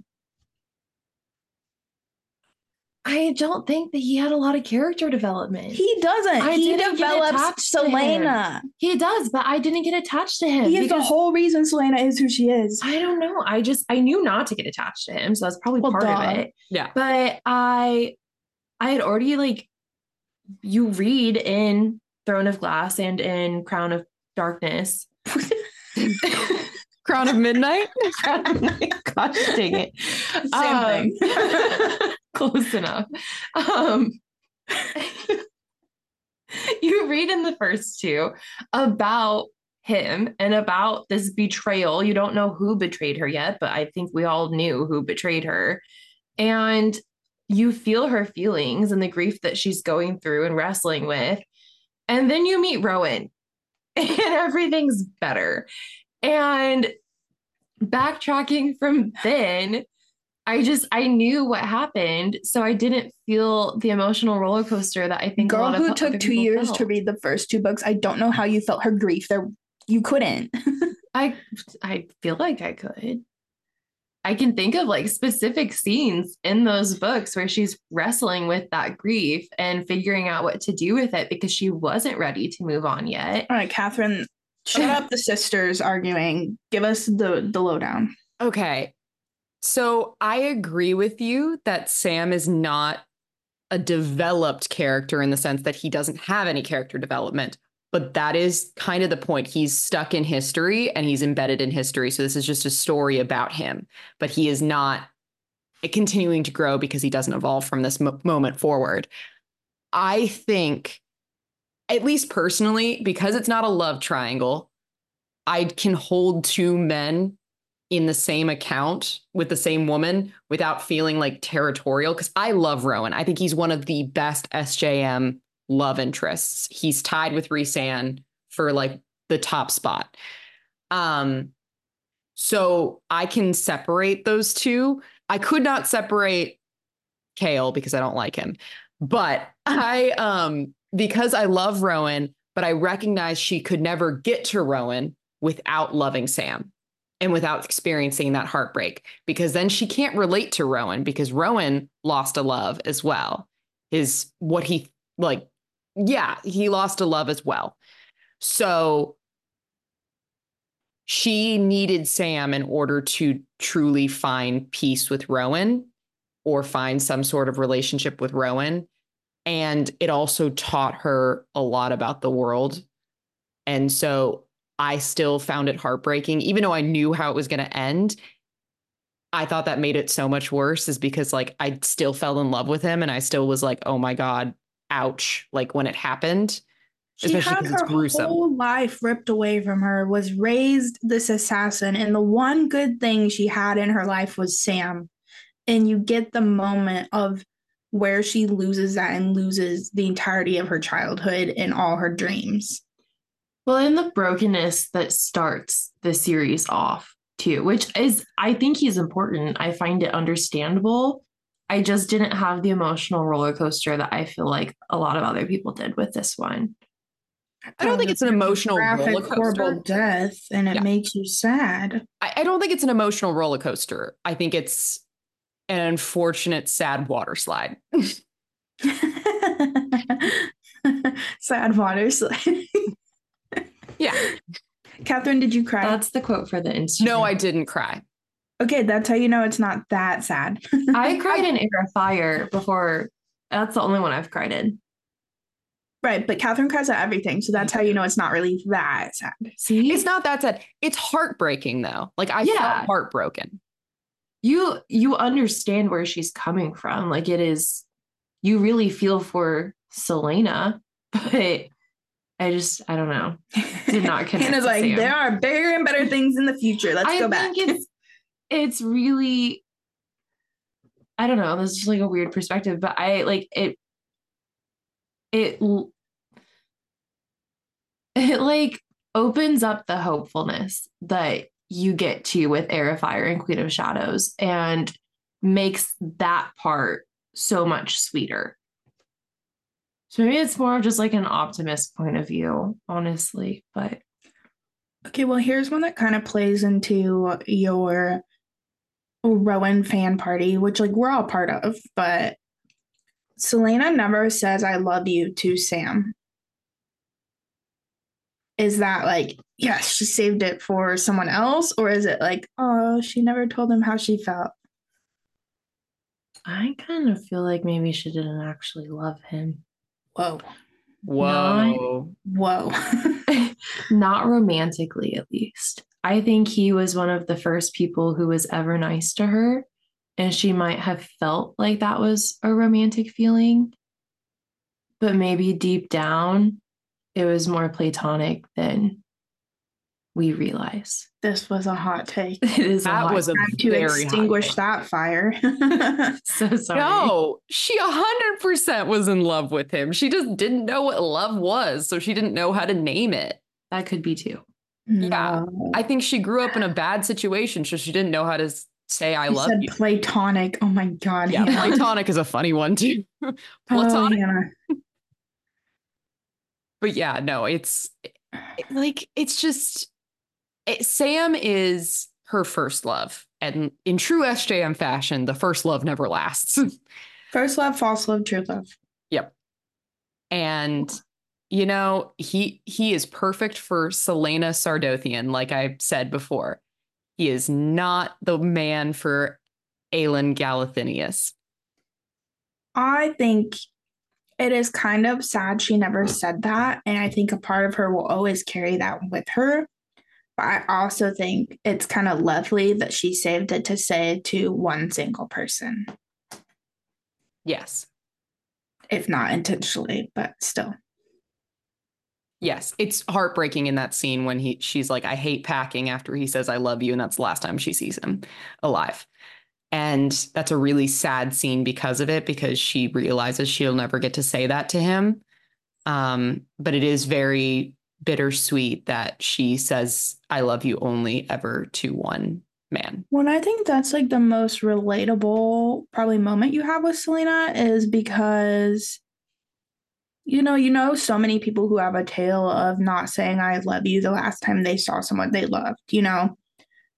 I don't think that he had a lot of character development. He doesn't. He develops Selena. He does, but I didn't get attached to him. He is the whole reason Selena is who she is. I don't know. I knew not to get attached to him, so that's probably part of it. Yeah. But I had already like, you read in Throne of Glass and in Crown of Darkness. Crown of Midnight? Crown of Midnight. Gosh dang it. Same thing. Close enough. You read in the first two about him and about this betrayal. You don't know who betrayed her yet, but I think we all knew who betrayed her. And you feel her feelings and the grief that she's going through and wrestling with. And then you meet Rowan and everything's better. And backtracking from then, I knew what happened, so I didn't feel the emotional roller coaster that I think girl a lot who of took 2 years to read the first two books. I don't know how you felt her grief. There, you couldn't. I feel like I could. I can think of like specific scenes in those books where she's wrestling with that grief and figuring out what to do with it because she wasn't ready to move on yet. All right, Catherine, shut up the sisters arguing. Give us the lowdown. Okay. So I agree with you that Sam is not a developed character in the sense that he doesn't have any character development. But that is kind of the point. He's stuck in history and he's embedded in history. So this is just a story about him. But he is not continuing to grow because he doesn't evolve from this moment forward. I think, at least personally, because it's not a love triangle, I can hold two men in the same account with the same woman without feeling like territorial. Because I love Rowan. I think he's one of the best SJM love interests. He's tied with Rhysand for like the top spot. So I can separate those two. I could not separate Chaol because I don't like him. But because I love Rowan, but I recognize she could never get to Rowan without loving Sam. and without experiencing that heartbreak, because then she can't relate to Rowan because Rowan lost a love as well. Is what he like, yeah, he lost a love as well. So she needed Sam in order to truly find peace with Rowan or find some sort of relationship with Rowan. And it also taught her a lot about the world. And so I still found it heartbreaking, even though I knew how it was going to end. I thought that made it so much worse, is because like I still fell in love with him and I still was like, oh my God, ouch. Like when it happened, She especially had because it's her gruesome. whole life ripped away from her, was raised this assassin, and the one good thing she had in her life was Sam. And you get the moment of where she loses that and loses the entirety of her childhood and all her dreams. Well, in the brokenness that starts the series off too, which is, I think he's important. I find it understandable. I just didn't have the emotional roller coaster that I feel like a lot of other people did with this one. I don't think it's an emotional graphic, roller coaster. horrible death, and it makes you sad. I don't think it's an emotional roller coaster. I think it's an unfortunate, sad water slide. Sad water slide. Yeah. Catherine, did you cry? That's the quote for the Instagram. No, I didn't cry. Okay, that's how you know it's not that sad. I cried in Air of Fire before. That's the only one I've cried in. Right, but Catherine cries at everything, so that's how you know it's not really that sad. See? It's not that sad. It's heartbreaking though. Like I felt heartbroken. You understand where she's coming from. Like it is, you really feel for Celaena, but I don't know. Did not connect. Hannah's like, there are bigger and better things in the future. Let's go back. It's really, I don't know. This is just like a weird perspective, but I like it. It like opens up the hopefulness that you get to with Heir of Fire and Queen of Shadows and makes that part so much sweeter. So maybe it's more of just like an optimist point of view, honestly. But okay, well, here's one that kind of plays into your Rowan fan party, which like we're all part of, but Celaena never says I love you to Sam. Is that like, yes, she saved it for someone else? Or is it like, oh, she never told him how she felt? I kind of feel like maybe she didn't actually love him. Whoa. Whoa. Whoa. Not romantically, at least. I think he was one of the first people who was ever nice to her. And she might have felt like that was a romantic feeling. But maybe deep down, it was more platonic than we realize. This was a hot take. It is that was a time to very extinguish that fire. So sorry. No, she 100% was in love with him. She just didn't know what love was, so she didn't know how to name it. That could be too. Yeah, I think she grew up in a bad situation, so she didn't know how to say I love you. Platonic. Oh my God. Yeah, Hannah. platonic is a funny one too. Platonic. Oh, but yeah, no, it's just Sam is her first love. And in true SJM fashion, the first love never lasts. First love, false love, true love. Yep. And you know, he is perfect for Celaena Sardothian, like I said before. He is not the man for Aelin Galathynius. I think it is kind of sad she never said that. And I think a part of her will always carry that with her. But I also think it's kind of lovely that she saved it to say to one single person. Yes. If not intentionally, but still. Yes, it's heartbreaking in that scene when she's like, I hate packing after he says I love you. And that's the last time she sees him alive. And that's a really sad scene because of it, because she realizes she'll never get to say that to him. But it is very bittersweet that she says, I love you only ever to one man. Well, I think that's like the most relatable probably moment you have with Celaena is because you know, so many people who have a tale of not saying I love you the last time they saw someone they loved, you know?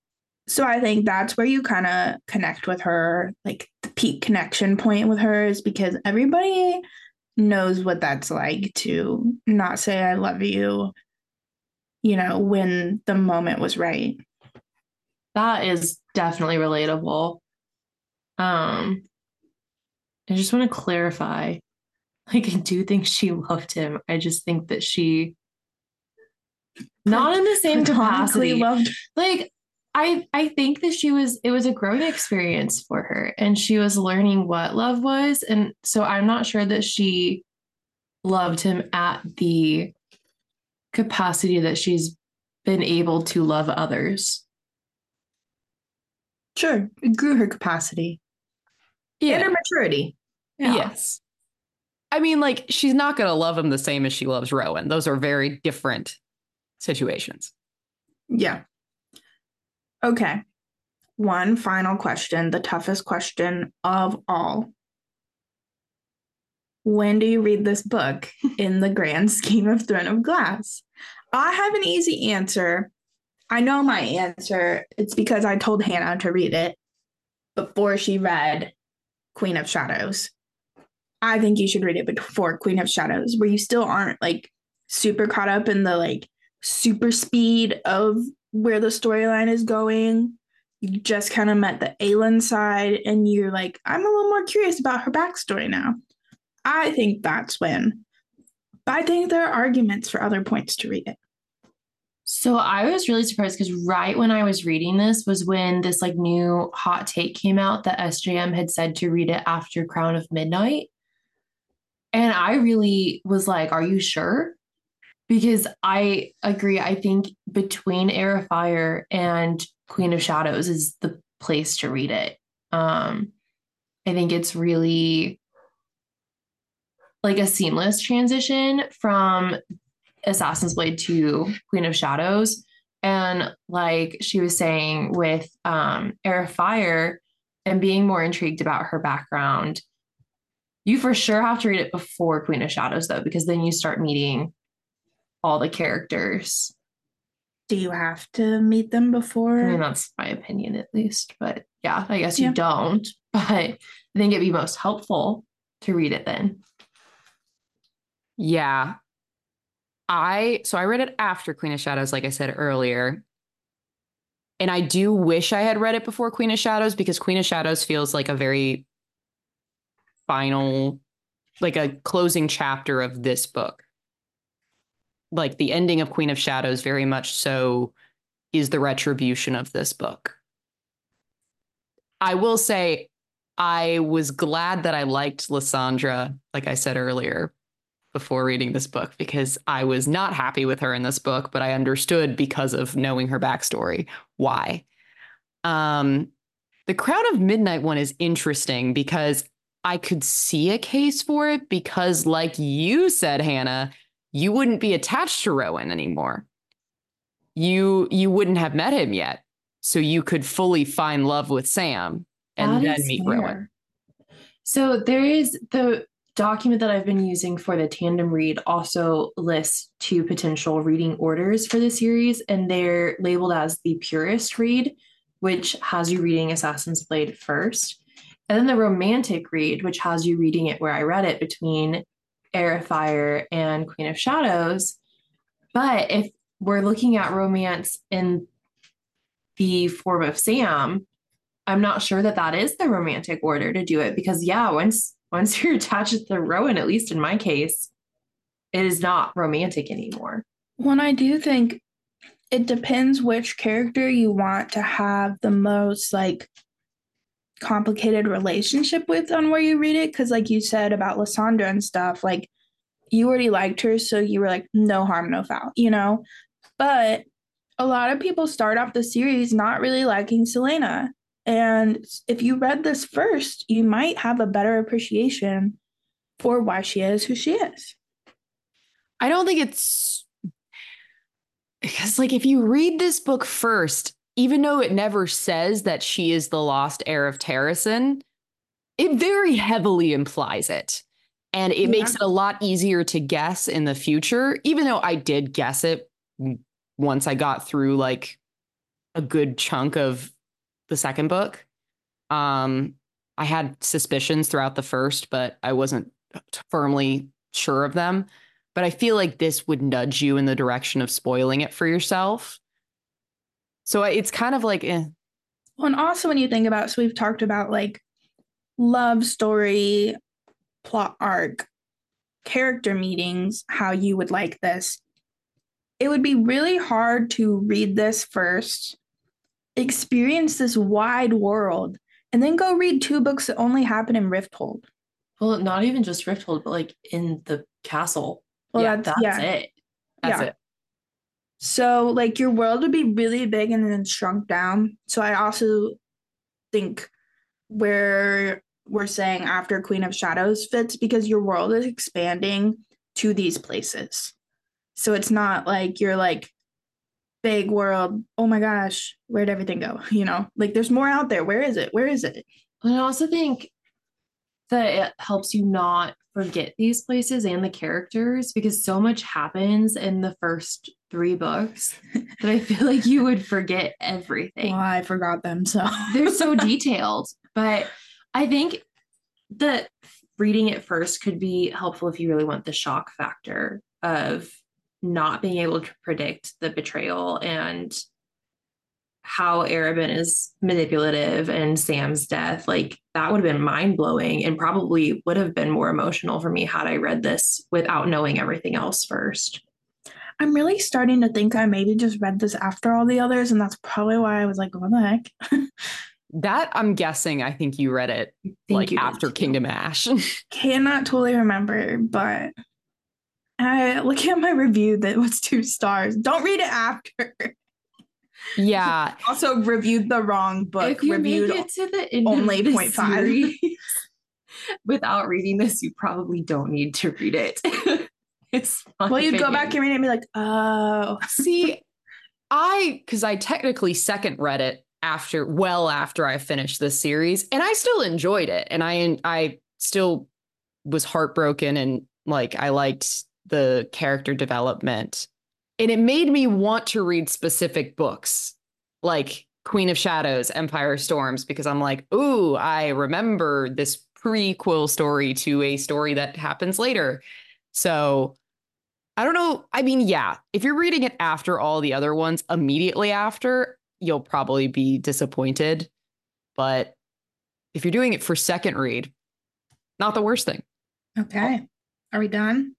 So I think that's where you kind of connect with her, like the peak connection point with her is because everybody knows what that's like to not say I love you, when the moment was right. That is definitely relatable. I just want to clarify. Like, I do think she loved him. I just think that she not in the same capacity. Loved. Like, I think that it was a growing experience for her and she was learning what love was. And so I'm not sure that she loved him at the capacity that she's been able to love others. Sure. It grew her capacity. Yeah. And her maturity. Yeah. Yes. I mean, like, she's not going to love him the same as she loves Rowan. Those are very different situations. Yeah. Okay. One final question, the toughest question of all. When do you read this book in the grand scheme of Throne of Glass? I have an easy answer. I know my answer. It's because I told Hannah to read it before she read Queen of Shadows. I think you should read it before Queen of Shadows, where you still aren't like super caught up in the like super speed of where the storyline is going. You just kind of met the Aelin side and you're like, I'm a little more curious about her backstory now. I think that's when. But I think there are arguments for other points to read it. So I was really surprised because right when I was reading this was when this like new hot take came out that SJM had said to read it after Crown of Midnight. And I really was like, are you sure? Because I agree. I think between Heir of Fire and Queen of Shadows is the place to read it. I think it's really like a seamless transition from Assassin's Blade to Queen of Shadows. And like she was saying with Heir of Fire and being more intrigued about her background, you for sure have to read it before Queen of Shadows, though, because then you start meeting all the characters. Do you have to meet them before? I mean, that's my opinion at least. But yeah, I guess you don't. But I think it'd be most helpful to read it then. Yeah. I read it after Queen of Shadows, like I said earlier. And I do wish I had read it before Queen of Shadows because Queen of Shadows feels like a very final, like a closing chapter of this book. Like the ending of Queen of Shadows very much so is the retribution of this book. I will say I was glad that I liked Lysandra, like I said earlier, before reading this book, because I was not happy with her in this book, but I understood because of knowing her backstory why. The Crown of Midnight one is interesting because I could see a case for it because, like you said, Hannah, you wouldn't be attached to Rowan anymore. You wouldn't have met him yet, so you could fully find love with Sam and then meet Rowan. So there is the document that I've been using for the tandem read also lists 2 potential reading orders for the series, and they're labeled as the purist read, which has you reading Assassin's Blade first, and then the romantic read, which has you reading it where I read it between Heir of Fire and Queen of Shadows. But if we're looking at romance in the form of Sam, I'm not sure that is the romantic order to do it because once you're attached to Rowan, at least in my case, it is not romantic anymore. Well, I do think it depends which character you want to have the most like complicated relationship with on where you read it. Because like you said about Lysandra and stuff, like you already liked her, so you were like, no harm, no foul, But a lot of people start off the series not really liking Celaena. And if you read this first, you might have a better appreciation for why she is who she is. I don't think it's because, like, if you read this book first, even though it never says that she is the lost heir of Terrasen, it very heavily implies it. And it makes it a lot easier to guess in the future, even though I did guess it once I got through like a good chunk of the second book. I had suspicions throughout the first, but I wasn't firmly sure of them. But I feel like this would nudge you in the direction of spoiling it for yourself. So it's kind of like, Well, and also when you think about, so we've talked about like love story, plot arc, character meetings, how you would like this. It would be really hard to read this first, experience this wide world, and then go read 2 books that only happen in Rifthold. Well, not even just Rifthold, but like in the castle. Well, that's it. That's it. So like your world would be really big and then shrunk down. So I also think where we're saying after Queen of Shadows fits because your world is expanding to these places. So it's not like you're like big world. Oh my gosh, where'd everything go? You know, like there's more out there. Where is it? Where is it? And I also think that it helps you not forget these places and the characters because so much happens in the first 3 books that I feel like you would forget everything. Well, I forgot them, so they're so detailed. But I think that reading it first could be helpful if you really want the shock factor of not being able to predict the betrayal and how Arobynn is manipulative and Sam's death. Like that would have been mind-blowing and probably would have been more emotional for me had I read this without knowing everything else first. I'm really starting to think I maybe just read this after all the others, and that's probably why I was like, what the heck? that I'm guessing, I think you read it like after Kingdom Ash. Cannot totally remember, but I look at my review that was 2 stars. Don't read it after. Yeah. Also reviewed the wrong book. If you reviewed make it to the end only of the 0.5 without reading this, you probably don't need to read it. It's fun. Well, you'd go back and read it and be like, oh. See, because I technically second read it after I finished this series, and I still enjoyed it, and I still was heartbroken, and like I liked the character development. And it made me want to read specific books like Queen of Shadows, Empire of Storms, because I'm like, ooh, I remember this prequel story to a story that happens later. So I don't know. I mean, yeah, if you're reading it after all the other ones, immediately after, you'll probably be disappointed. But if you're doing it for second read, not the worst thing. Okay. Are we done?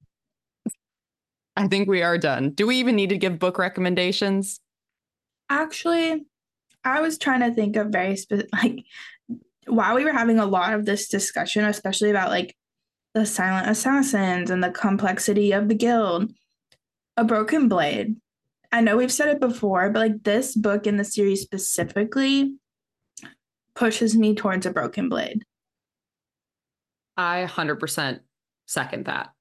I think we are done. Do we even need to give book recommendations? Actually, I was trying to think of very specific, like, while we were having a lot of this discussion, especially about like the silent assassins and the complexity of the guild, A Broken Blade. I know we've said it before, but like this book in the series specifically pushes me towards A Broken Blade. I 100% second that.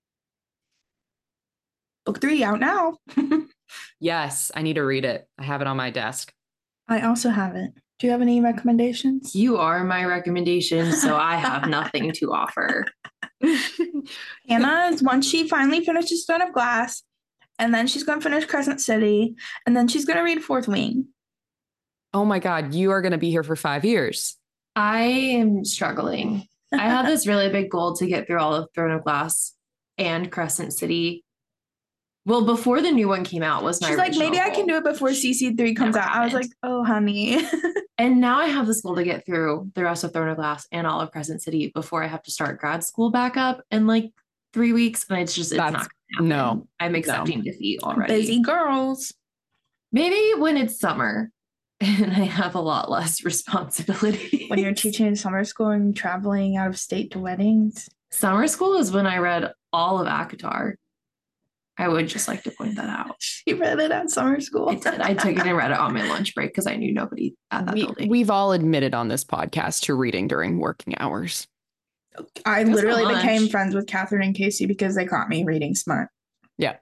Book 3 out now. Yes, I need to read it. I have it on my desk. I also have it. Do you have any recommendations? You are my recommendation, so I have nothing to offer. Hannah is once she finally finishes Stone of Glass, and then she's going to finish Crescent City, and then she's going to read Fourth Wing. Oh my God, you are going to be here for 5 years. I am struggling. I had this really big goal to get through all of Throne of Glass and Crescent City. Well, before the new one came out was my She's like, maybe I can do it before CC3 comes out. I was like, oh, honey. And now I have this goal to get through the rest of Throne of Glass and all of Crescent City before I have to start grad school back up in like 3 weeks. But it's not gonna happen. No. I'm accepting defeat already. Busy girls. Maybe when it's summer and I have a lot less responsibility. When you're teaching summer school and traveling out of state to weddings. Summer school is when I read all of ACOTAR. I would just like to point that out. She read it at summer school. I did. I took it and read it on my lunch break because I knew nobody at that building. We've all admitted on this podcast to reading during working hours. I literally became friends with Catherine and Casey because they caught me reading smart. Yeah.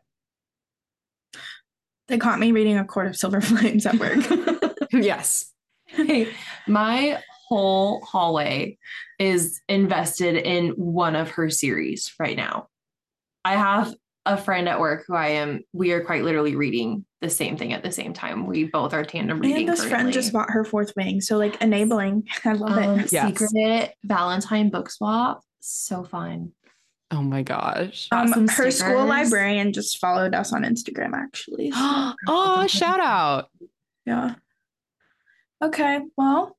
They caught me reading A Court of Silver Flames at work. Yes. Hey, my whole hallway is invested in one of her series right now. I have a friend at work who we are quite literally reading the same thing at the same time. We both are tandem reading. And this friend just bought her fourth wing. So like enabling. I love it. Yes. Secret Valentine book swap. So fun. Oh my gosh. Her school librarian just followed us on Instagram, actually. So. Oh, shout out. Yeah. Okay. Well,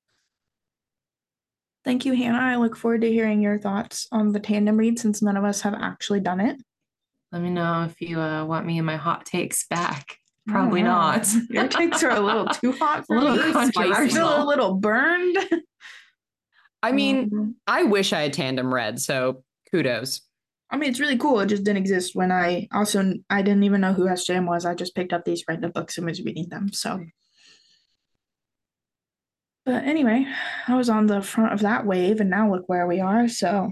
thank you, Hannah. I look forward to hearing your thoughts on the tandem read since none of us have actually done it. Let me know if you want me and my hot takes back. Probably not. Your takes are a little too hot for A little me. I'm controversial. still a little burned. I mean, I wish I had tandem read, so kudos. I mean, it's really cool. It just didn't exist when I didn't even know who SJM was. I just picked up these random books and was reading them. So, but anyway, I was on the front of that wave, and now look where we are. So,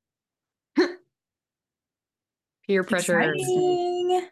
Peer pressure. exciting.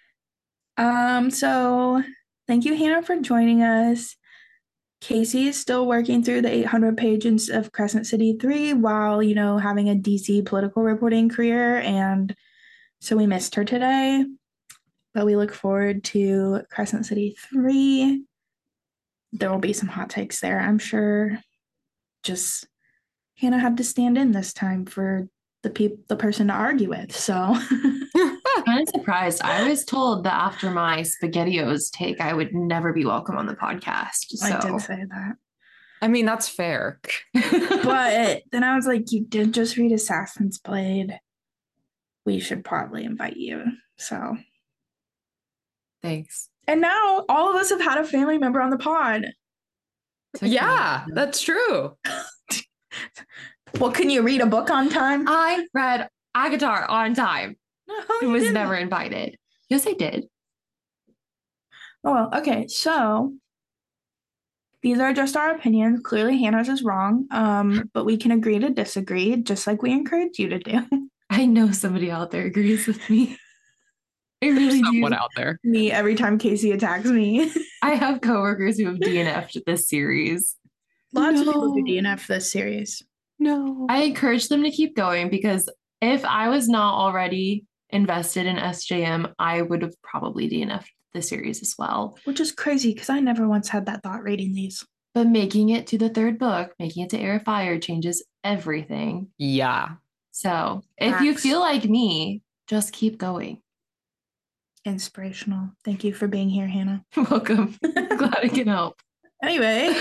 So thank you, Hannah, for joining us. Casey is still working through the 800 pages of Crescent City 3 while, having a DC political reporting career. And so we missed her today, but we look forward to Crescent City 3. There will be some hot takes there, I'm sure. Just Hannah had to stand in this time for the person to argue with. So I'm surprised. I was told that after my SpaghettiOs take, I would never be welcome on the podcast. So. I did say that. I mean, that's fair. But then I was like, you did just read Assassin's Blade. We should probably invite you. So thanks. And now all of us have had a family member on the pod. Yeah, that's true. Well, can you read a book on time? I read Agatar on time. No, It was never invited. Yes, I did. Oh, well, okay. So these are just our opinions. Clearly, Hannah's is wrong. But we can agree to disagree, just like we encourage you to do. I know somebody out there agrees with me. I really do. Someone out there. Me every time Casey attacks me. I have coworkers who have DNF'd this series. Lots of people do DNF this series. No. I encourage them to keep going because if I was not already invested in SJM, I would have probably DNF'd the series as well. Which is crazy because I never once had that thought reading these. But making it to the third book, making it to Heir of Fire changes everything. Yeah. So if you feel like me, just keep going. Inspirational. Thank you for being here, Hannah. Welcome. Glad I can help. Anyway,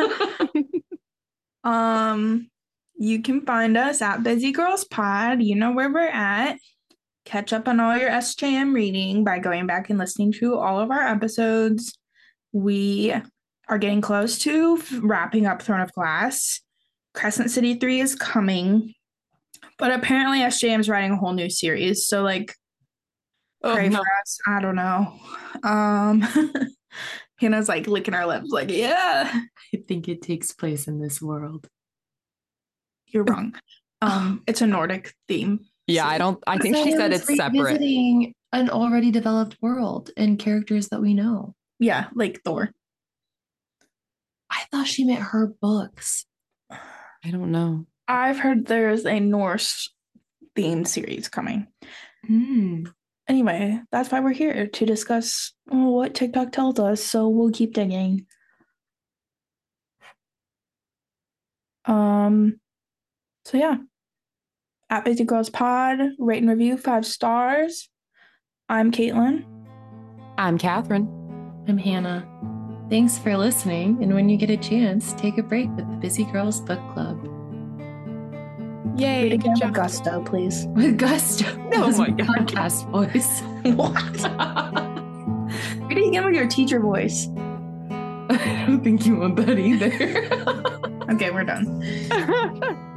you can find us at Busy Girls Pod. You know where we're at. Catch up on all your SJM reading by going back and listening to all of our episodes. We are getting close to wrapping up Throne of Glass. Crescent City 3 is coming. But apparently SJM is writing a whole new series. So pray for us. I don't know. Hannah's licking her lips yeah. I think it takes place in this world. You're wrong. It's a Nordic theme. Yeah, I think she said it's separate. Visiting an already developed world and characters that we know. Yeah, like Thor. I thought she meant her books. I don't know. I've heard there's a Norse themed series coming. Anyway, that's why we're here, to discuss what TikTok tells us, so we'll keep digging. So yeah. At Busy Girls Pod, rate and review 5 stars. I'm Caitlin. I'm Catherine. I'm Hannah. Thanks for listening, and when you get a chance, take a break with the Busy Girls Book Club. Yay! Read again with gusto, please. With gusto. Oh my God. Podcast voice. What? Read it again with your teacher voice. I don't think you want that either. Okay, we're done.